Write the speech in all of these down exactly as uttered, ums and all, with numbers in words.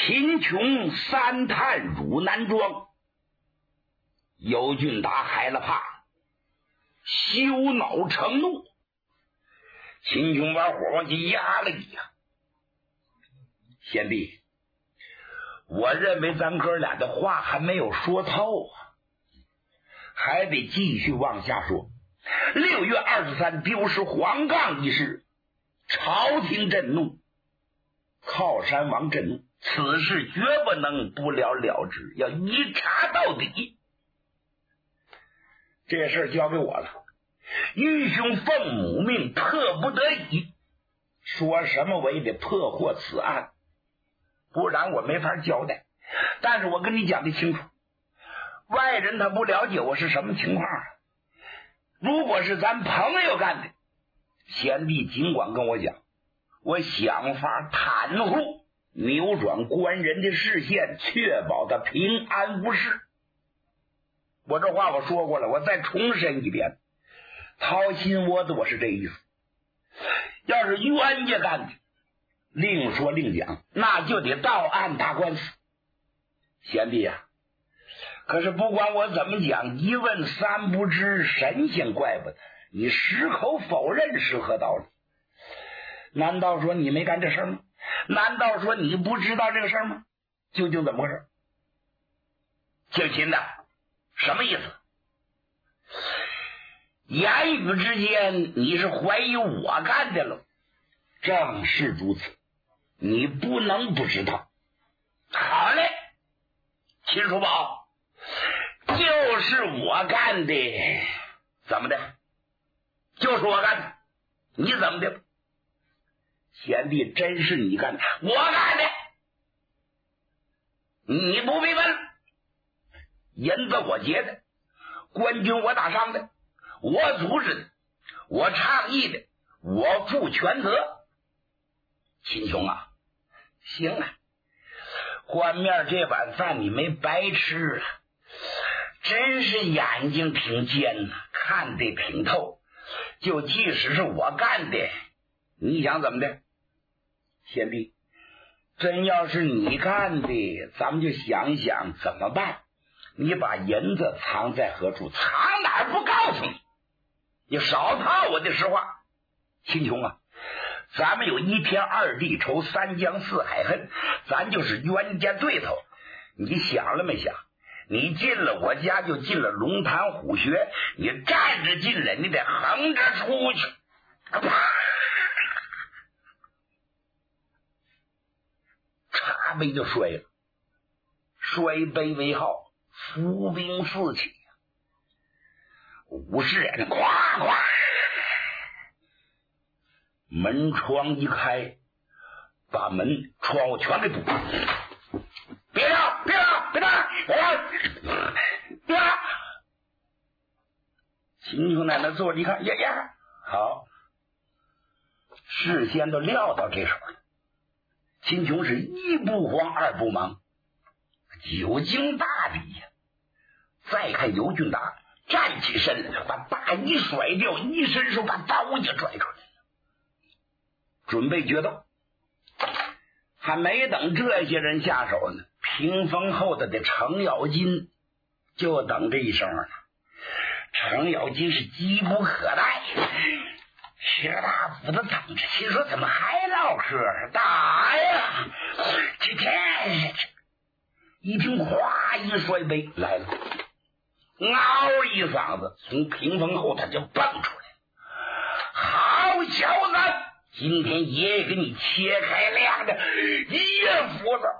秦琼三探入南庄，尤俊达害了怕，羞恼成怒。秦琼把火往起压了一压。贤弟，我认为咱哥俩的话还没有说透啊，还得继续往下说。六月二十三丢失黄杠一事，朝廷震怒，靠山王震怒，此事绝不能不了了之，要一查到底。这事交给我了，愚兄奉母命，迫不得已，说什么我也得破获此案，不然我没法交代。但是我跟你讲的清楚，外人他不了解我是什么情况啊。如果是咱朋友干的，贤弟尽管跟我讲，我想法袒护扭转官人的视线，确保他平安无事。我这话我说过了，我再重申一遍，掏心窝子我是这意思。要是冤家干的，另说另讲，那就得到案打官司。贤弟啊，可是不管我怎么讲，一问三不知，神仙怪不得，你矢口否认是何道理？难道说你没干这事吗？难道说你不知道这个事吗？究竟怎么回事？姓秦的什么意思？言语之间你是怀疑我干的了？正是如此，你不能不知道。好嘞，秦叔宝，就是我干的。怎么的？就是我干的。你怎么的？贤弟，真是你干的？我干的。你不必问，银子我结的，官军我打伤的，我组织的，我倡议的，我负全责。秦琼啊，行了，官面这碗饭你没白吃啊，真是眼睛挺尖呐，看得挺透。就即使是我干的，你想怎么的？贤弟，真要是你干的，咱们就想一想怎么办。你把银子藏在何处？藏哪儿不告诉你？你少套我的实话。秦琼啊，咱们有一天二地仇，三江四海恨，咱就是冤家对头。你想了没想？你进了我家就进了龙潭虎穴，你站着进来，你得横着出去。啪！茶杯就摔了，摔杯为号，伏兵四起，武士人咵咵，门窗一开，把门窗户全给堵了。别让别让别让别让别让！秦琼在那坐着一看，呀呀，好，事先都料到这手了。秦琼是一不慌二不忙，久经大礼呀。再看尤俊达站起身来，把大衣甩掉，一伸手把刀就拽出来了，准备决斗。还没等这些人下手呢，屏风后头的程咬金就等这一声了。程咬金是急不可待，薛大夫的等着，心说怎么还唠嗑？打呀！这这一听哗一摔杯来了，嗷一嗓子从屏风后他就蹦出来。好小子，今天爷爷给你切开亮的一夜斧子。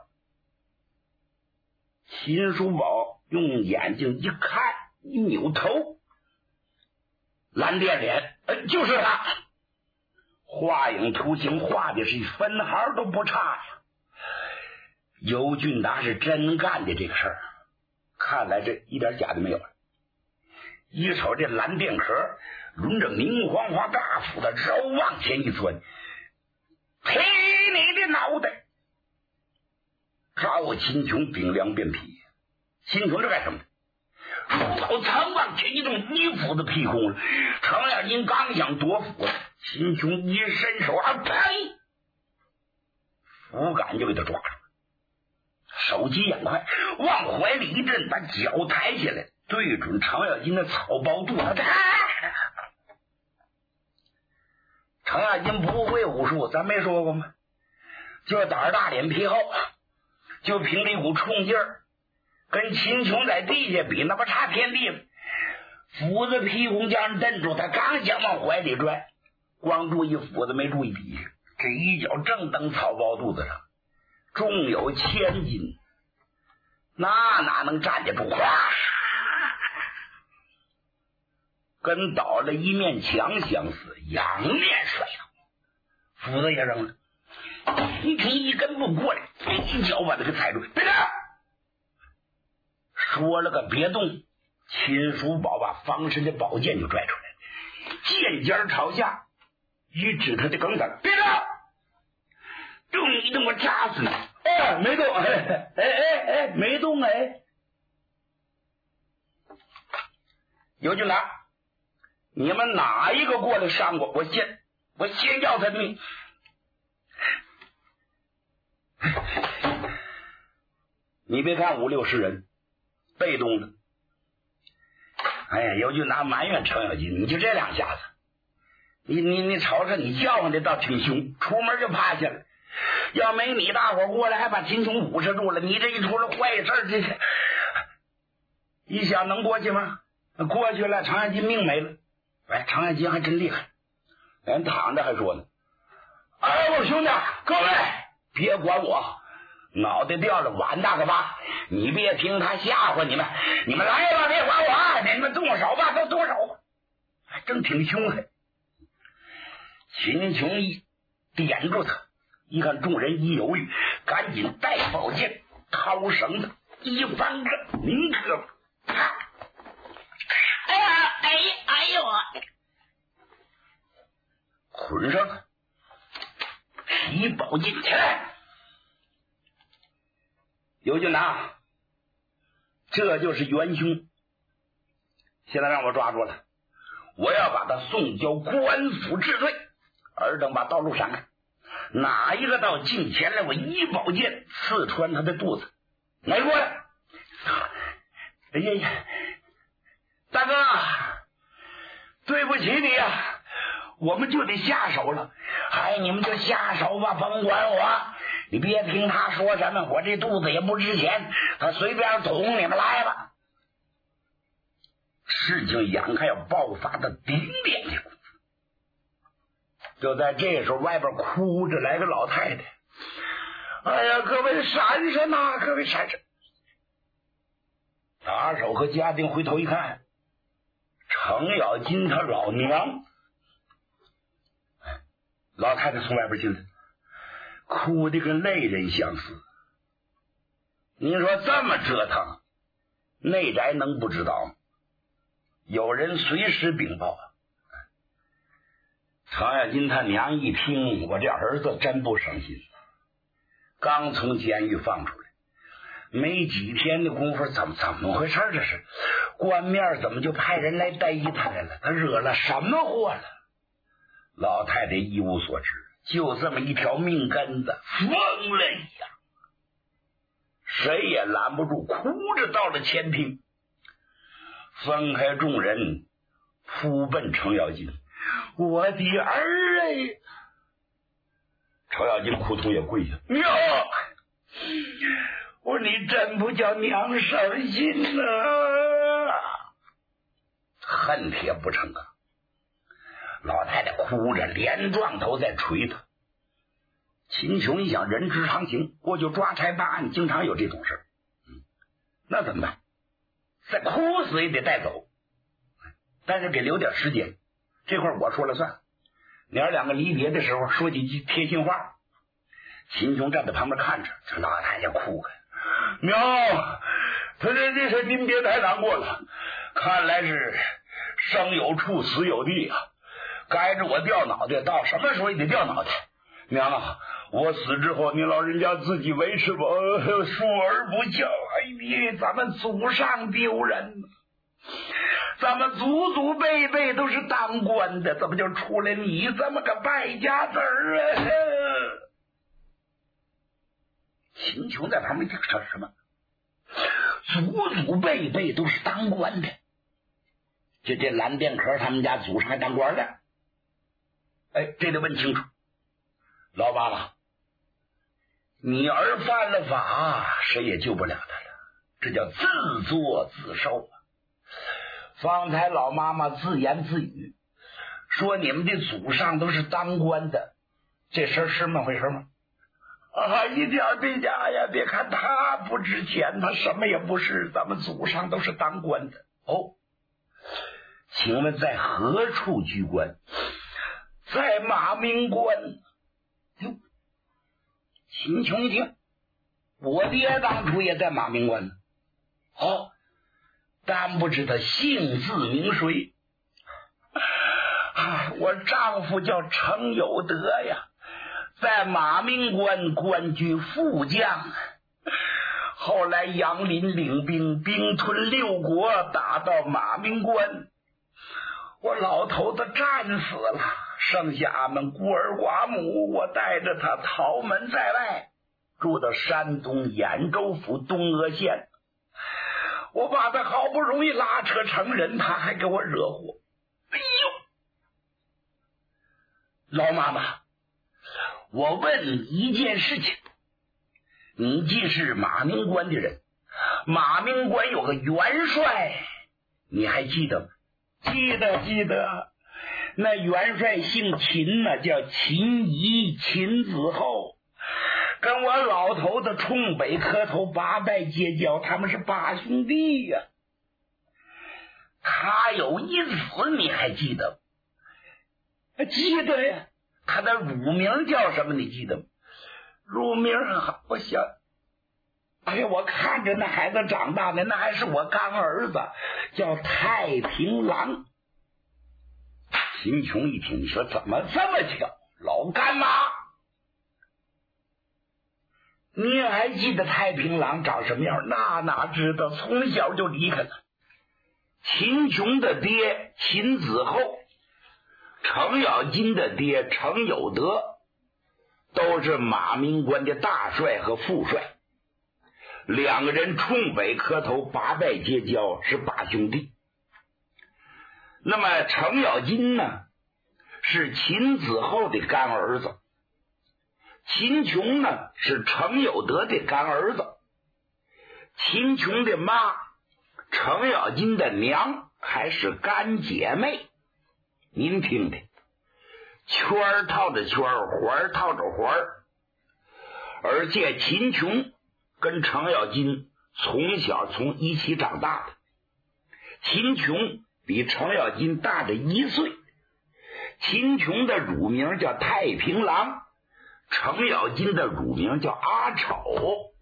秦叔宝用眼睛一看，一扭头，蓝靛脸，呃，就是他。画影图形画的是分毫都不差呀。尤俊达是真干的这个事儿，看来这一点假的没有了。一瞅这蓝靛壳轮着明晃晃大斧子，绕往前一钻，劈你的脑袋！赵秦琼顶梁便劈。秦琼这干什么？手曾往前一动，一斧子劈空了。程咬金刚想夺斧，秦琼一伸手啊，砰！斧杆就给他抓住了。 手疾眼快，往怀里一震，把脚抬起来，对准程咬金的草包肚子。程咬金不会武术，咱没说过吗？就胆儿大脸皮厚，就凭这股冲劲儿，跟秦琼在地下比，那不差天地了。斧子劈弓将人蹬住，他刚想往怀里拽，光注意斧子没注意底下，这一脚正蹬草包肚子上，重有千斤，那哪能站得住？哗，跟倒了一面墙相似，仰面摔倒，斧子也扔了。你听一根步过来，一脚把他给踩住，别动！说了个别动，秦叔宝把方身的宝剑就拽出来，剑尖朝下，一指他的梗子，别动！动一动我扎死你！哎，没动，哎哎哎哎，没动哎！尤俊达，你们哪一个过来伤我？我先我先要他的命！你别看五六十人被动的，哎呀，尤俊达埋怨程咬金，你就这两下子，你你你瞅瞅，你叫唤的倒挺凶，出门就趴下了。要没你，大伙过来还把秦琼捂持住了。你这一出了坏事，这一想能过去吗？过去了，程咬金命没了。哎，程咬金还真厉害，人躺着还说呢：“哎，我兄弟，各位别管我。”脑袋掉了碗大个疤，你别听他吓唬你们，你们来吧，别管我，你们动手吧，都动手吧，还真挺凶狠。秦琼一点住他，一看众人一犹豫，赶紧带宝剑，掏绳子，一翻个拧胳膊，啪！哎呀，哎哎呦啊！捆上了，提宝剑起来。尤俊达，这就是元凶，现在让我抓住了，我要把他送交官府治罪，尔等把道路闪开，哪一个到近前来，我一宝剑刺穿他的肚子。来过来！哎呀呀，大哥，对不起你呀、啊，我们就得下手了。哎，你们就下手吧，甭管我。你别听他说什么，我这肚子也不值钱，他随便捅，你们来吧。事情眼看要爆发的顶点的功夫，就在这时候，外边哭着来个老太太。哎呀，各位闪闪呐，各位闪闪！打手和家丁回头一看，程咬金他老娘。老太太从外边进来，哭得跟泪人相似。你说这么折腾，内宅能不知道吗？有人随时禀报。程咬金他娘一听，我这儿子真不省心，刚从监狱放出来，没几天的功夫，怎么怎么回事？这是官面怎么就派人来逮他来了？他惹了什么祸了？老太太一无所知，就这么一条命根子，疯了一样，谁也拦不住，哭着到了前厅，分开众人，扑奔程咬金。我的儿哎！程咬金扑通也跪下，娘，我说你真不叫娘伤心啊！恨铁不成钢。老太太哭着，连撞头在捶他。秦琼一想，人之常情，过去抓差办案，经常有这种事儿。嗯，那怎么办？再哭死也得带走，但是给留点时间。这块我说了算。娘两个离别的时候，说几句贴心话。秦琼站在旁边看着，这老太太哭了。娘，他这这事您别太难过了，看来是生有处，死有地啊。该着我掉脑袋，到什么时候也得掉脑袋。娘啊，我死之后，你老人家自己维持吧，呃、疏而不教。哎呀，咱们祖上丢人，咱们祖祖辈辈都是当官的，怎么就出来你这么个败家子儿啊？ 秦琼在旁边听说什么？祖祖辈辈都是当官的，就这蓝钿壳他们家祖上还当官的。哎，这得问清楚。老爸爸，你儿犯了法，谁也救不了他了，这叫自作自受啊！方才老妈妈自言自语说你们的祖上都是当官的，这事儿是那么回事吗？啊，一点没假呀！别看他不值钱，他什么也不是，咱们祖上都是当官的。哦，请问在何处居官？在马明关。哟，秦琼一听，我爹当初也在马明关呢。哦，但不知他姓字名谁。啊，我丈夫叫程有德呀，在马明关官居副将，后来杨林领兵兵吞六国，打到马明关，我老头子战死了，剩下俺们孤儿寡母，我带着他逃门在外，住到山东兖州府东阿县。我把他好不容易拉扯成人，他还给我惹祸。哎呦，老妈妈，我问你一件事情，你既是马明关的人，马明关有个元帅，你还记得吗？记得记得，那元帅姓秦呢，叫秦仪，秦子厚，跟我老头子冲北磕头八拜结交，他们是八兄弟呀、啊。他有一子，你还记得吗？记得呀。他的乳名叫什么？你记得吗？乳名啊，我想，哎呀，我看着那孩子长大的，那还是我干儿子，叫太平郎。秦琼一听，你说怎么这么巧？老干妈，你还记得太平郎长什么样？那哪知道，从小就离开了。秦琼的爹秦子厚，程咬金的爹程有德，都是马明关的大帅和副帅，两个人冲北磕头八拜结交，是八兄弟。那么程咬金呢，是秦子厚的干儿子，秦琼呢是程有德的干儿子。秦琼的妈程咬金的娘还是干姐妹。您听听，圈儿套着圈儿，环儿套着环儿。而且秦琼跟程咬金从小从一起长大的，秦琼比程咬金大着一岁。秦琼的乳名叫太平郎，程咬金的乳名叫阿丑，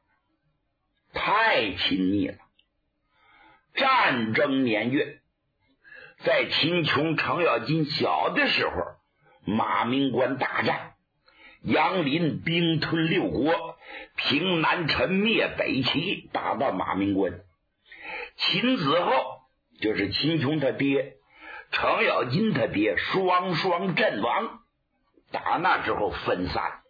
太亲密了。战争年月，在秦琼程咬金小的时候，马明关大战，杨林兵吞六国，平南陈灭北齐，打到马明关。秦子厚就是秦琼他爹，程咬金他爹双双阵亡，打那之后分散。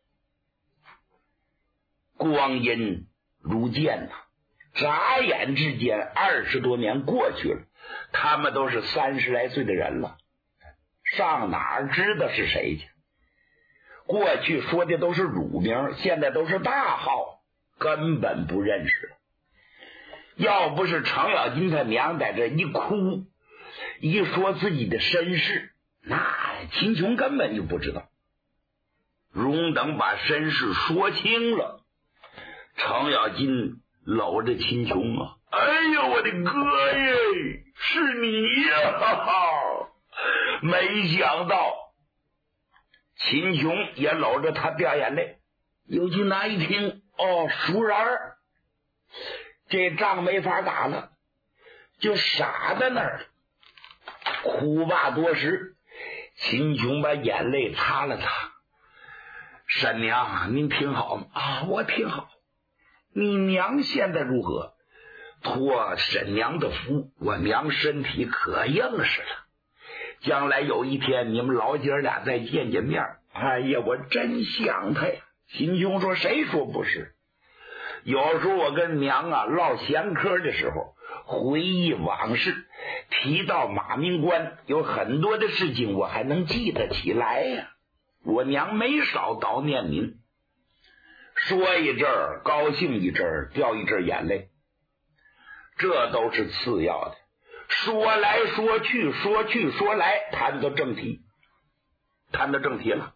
光阴如箭呐、啊，眨眼之间二十多年过去了，他们都是三十来岁的人了，上哪儿知道是谁去？过去说的都是乳名，现在都是大号，根本不认识。要不是程咬金他娘在这一哭，一说自己的身世，那秦琼根本就不知道。荣等把身世说清了，程咬金搂着秦琼啊，哎呦我的哥耶，是你呀、啊！没想到秦琼也搂着他掉眼泪。尤其那一听，哦，熟人儿，这仗没法打了，就傻在那儿哭罢多时。秦琼把眼泪擦了擦，婶娘您挺好吗？啊，我挺好。你娘现在如何？托婶娘的福，我娘身体可硬实了，将来有一天你们老姐俩再见见面，哎呀，我真想她呀。秦琼说，谁说不是？ 有时候我跟娘啊唠闲嗑的时候，回忆往事，提到马明关，有很多的事情我还能记得起来呀。我娘没少叨念您，说一阵儿高兴一阵儿，掉一阵眼泪，这都是次要的。说来说去，说去说来，谈到正题，谈到正题了。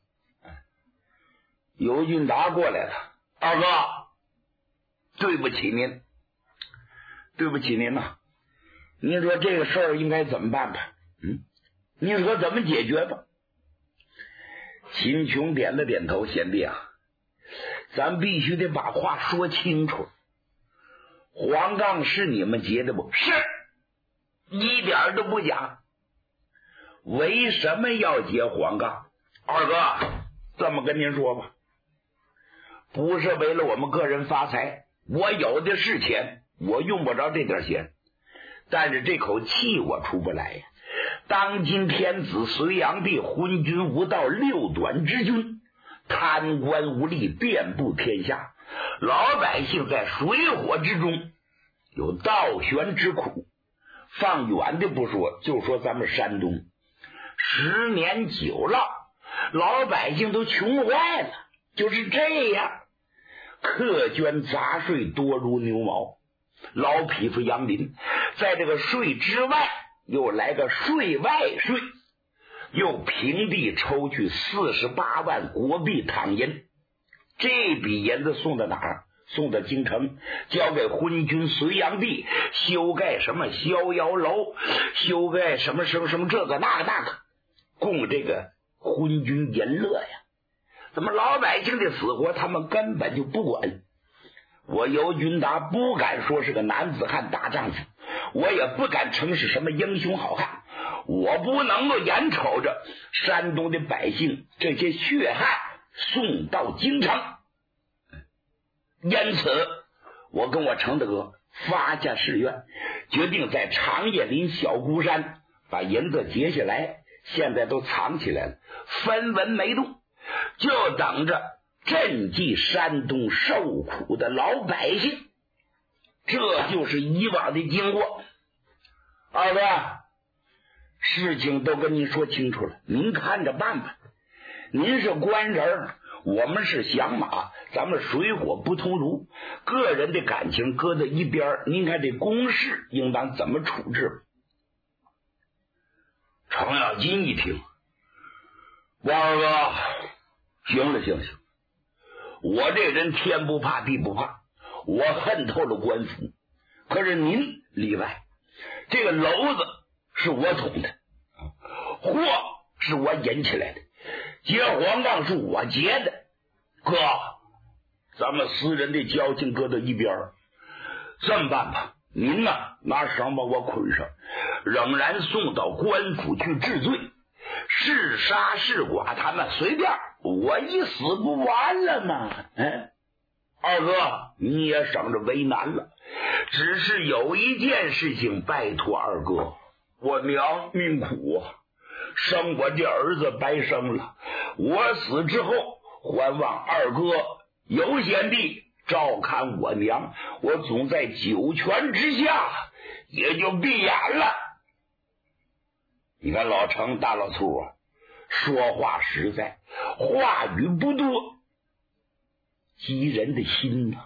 尤俊达过来了，二哥，对不起您，对不起您呐、啊。您说这个事儿应该怎么办吧？嗯，您说怎么解决吧？秦琼点了点头，贤弟啊，咱必须得把话说清楚。黄杠是你们结的不？是，一点都不假。为什么要结黄杠？二哥，这么跟您说吧，不是为了我们个人发财，我有的是钱，我用不着这点钱，但是这口气我出不来呀。当今天子隋炀帝昏君无道，六短之君，贪官污吏遍布天下，老百姓在水火之中有倒悬之苦。放远的不说，就说咱们山东，十年久了，老百姓都穷坏了，就是这样，苛捐杂税多如牛毛，老匹夫杨林，在这个税之外又来个税外税，又平地抽去四十八万国币躺银，这笔银子送到哪儿？送到京城，交给昏君隋炀帝修盖什么逍遥楼，修盖什么什么什么这个那个那个，供这个昏君淫乐呀。怎么老百姓的死活他们根本就不管？我尤俊达不敢说是个男子汉大丈夫，我也不敢称是什么英雄好汉，我不能够眼瞅着山东的百姓这些血汗送到京城。因此我跟我程大哥发下誓愿，决定在长叶林小孤山把银子结下来，现在都藏起来了，分文没动，就等着赈济山东受苦的老百姓。这就是以往的经过。二哥，事情都跟您说清楚了，您看着办吧。您是官人，我们是响马，咱们水火不同炉，个人的感情搁在一边，您看这公事应当怎么处置？程咬金一听，王二哥，行了行了行了，我这人天不怕地不怕，我恨透了官府，可是您例外，这个篓子是我捅的，货是我引起来的，结黄杠是我结的，哥，咱们私人的交情搁到一边，这么办吧，您呢拿绳把我捆上，仍然送到官府去治罪，是杀是剐他们随便，我一死不完了吗？嗯，二哥你也省着为难了，只是有一件事情拜托二哥，我娘命苦啊，生我这儿子白生了，我死之后还望二哥有贤弟照看我娘，我总在九泉之下也就闭眼了。你看老程大老粗啊，说话实在，话语不多，激人的心呐、啊。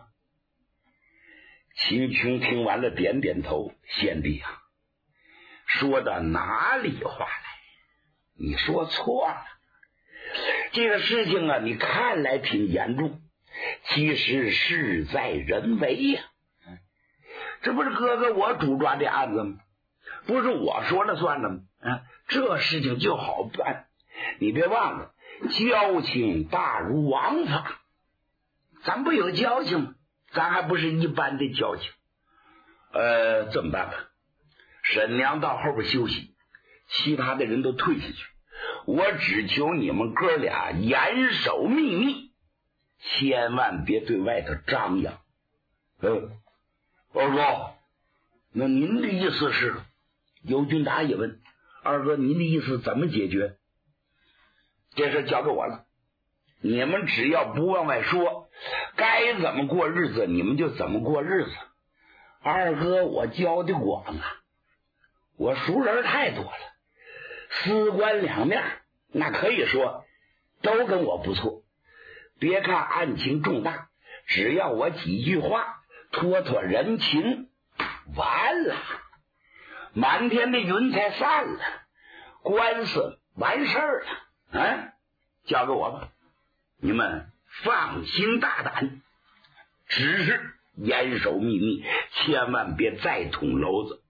秦琼听完了点点头，贤弟啊，说到哪里话来？你说错了，这个事情啊，你看来挺严重，其实事在人为呀、啊。这不是哥哥我主抓的案子吗？不是我说了算了吗？啊，这事情就好办。你别忘了，交情大如王法，咱不有交情吗？咱还不是一般的交情。呃，这么办吧，沈娘到后边休息，其他的人都退下去，我只求你们哥俩严守秘密，千万别对外头张扬。嗯，二哥，那您的意思是？尤俊达也问，二哥您的意思怎么解决？这事交给我了， 你们只要不往外说，该怎么过日子你们就怎么过日子。二哥我教的广啊，我熟人太多了，四官两面那可以说都跟我不错。别看案情重大，只要我几句话托托人情，完了满天的云彩散了，官司完事儿了啊！交给我吧，你们放心大胆，只是严守秘密，千万别再捅娄子。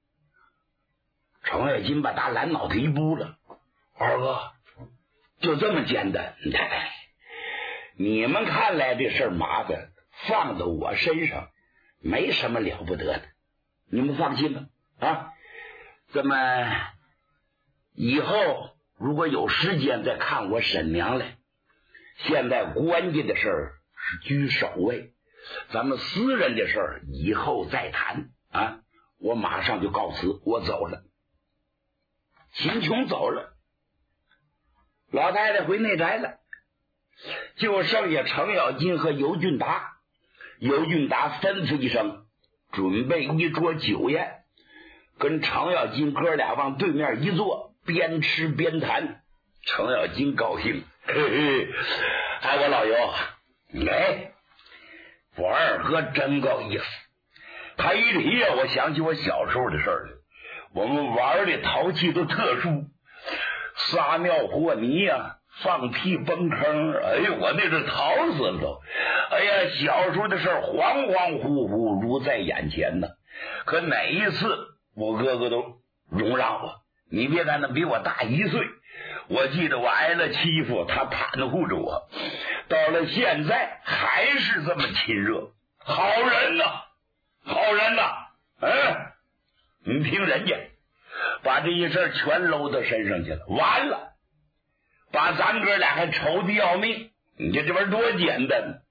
程咬金把大蓝脑袋一拨了，二哥就这么简单？你们看来这事儿麻烦，放到我身上没什么了不得的，你们放心吧。啊，这么以后如果有时间再看我沈娘来，现在关键的事儿是居首位，咱们私人的事儿以后再谈啊！我马上就告辞，我走了。秦琼走了，老太太回内宅了，就剩下程咬金和尤俊达。尤俊达吩咐一声，准备一桌酒宴，跟程咬金哥俩往对面一坐，边吃边谈。程咬金高兴，嘿嘿，哎，我老尤，哎，我二哥真够意思。他一提啊，我想起我小时候的事儿来。我们玩的淘气都特殊，撒尿和泥啊，放屁崩坑，哎呦，我那是淘死了都。哎呀，小时候的事儿恍恍惚惚如在眼前呢。可哪一次我哥哥都容让我，你别看他比我大一岁，我记得我挨了欺负，他袒护着我，到了现在还是这么亲热。好人呐、啊，好人呐、啊！嗯，你听人家把这一事全搂到身上去了，完了，把咱哥俩还愁的要命。你这这玩意多简单！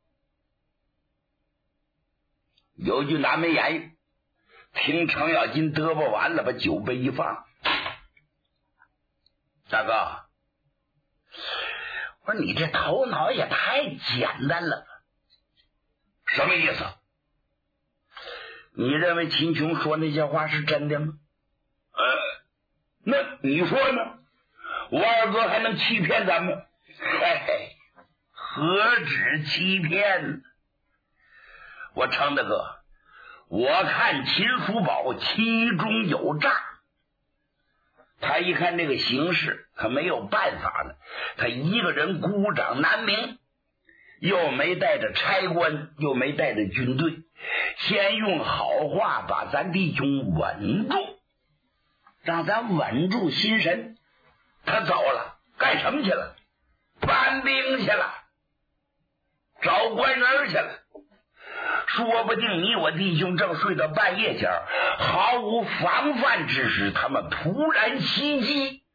尤俊达没言语，听程咬金嘚啵完了，把酒杯一放，大哥，我说你这头脑也太简单了。什么意思？你认为秦琼说那些话是真的吗？呃，那你说呢？我二哥还能欺骗咱们？嘿嘿，何止欺骗？我程大哥，我看秦福宝其中有诈。他一看这个形势，他没有办法了，他一个人孤掌难鸣，又没带着差官，又没带着军队，先用好话把咱弟兄稳住，让咱稳住心神。他走了，干什么去了？搬兵去了，找官人去了。说不定你我弟兄正睡到半夜前，毫无防范之时，他们突然袭击，